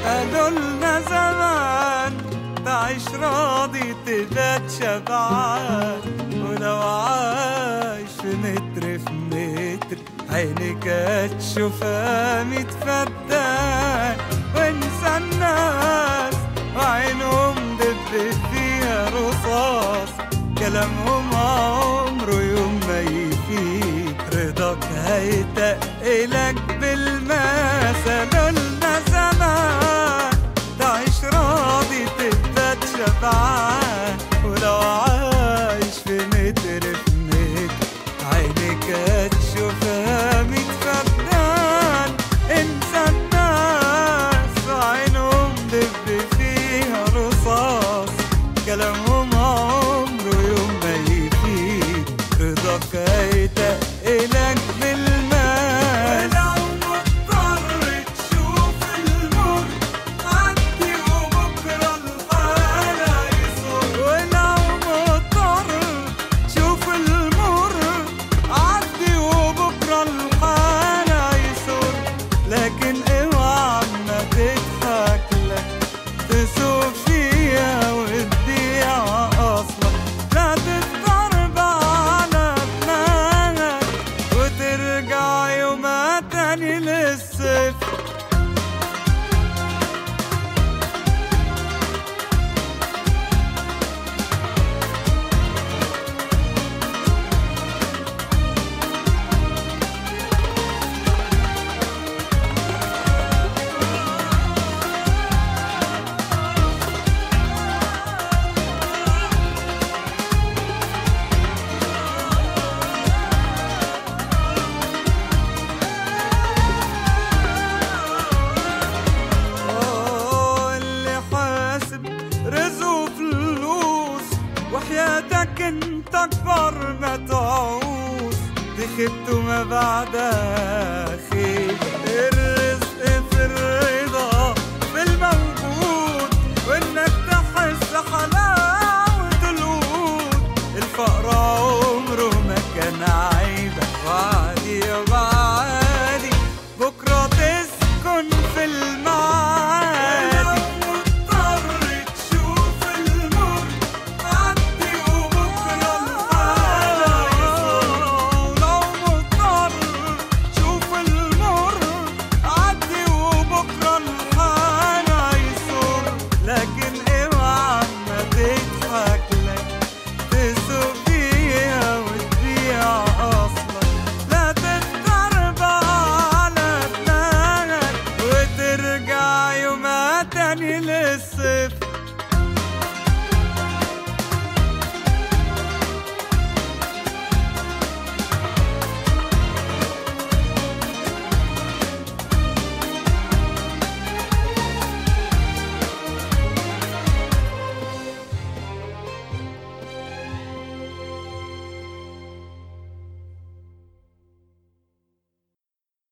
قالوا لنا زمان تعيش راضي تبات شبعان، ولو عايش في متر في متر عينك هتشوفها 100 فدان. وانسى الناس وعينهم دب فيها رصاص، كلامهم عمره يوم ما يفيد، رضاك هيتقلك بالماس. قالوا لنا زمان تعيش راضي تبات شبعان، ولو عايش في متر في متر عينك هتشوفها 100 فدان. انسى الناس وعينهم دب فيها رصاص، كلامهم عمره يوم ما يفيد، رضاك هيتقلك بالمال. ولو مضطر تشوف المر عدي وبكرة الحال هيصر، ولو مضطر تشوف المر عدي وبكرة الحال هيصر. لكن اوعى ما تضحك لك تسوق فيها وتضيع اصلك، لا تتضرب على دماغك وترجع يومها تاني للصفر.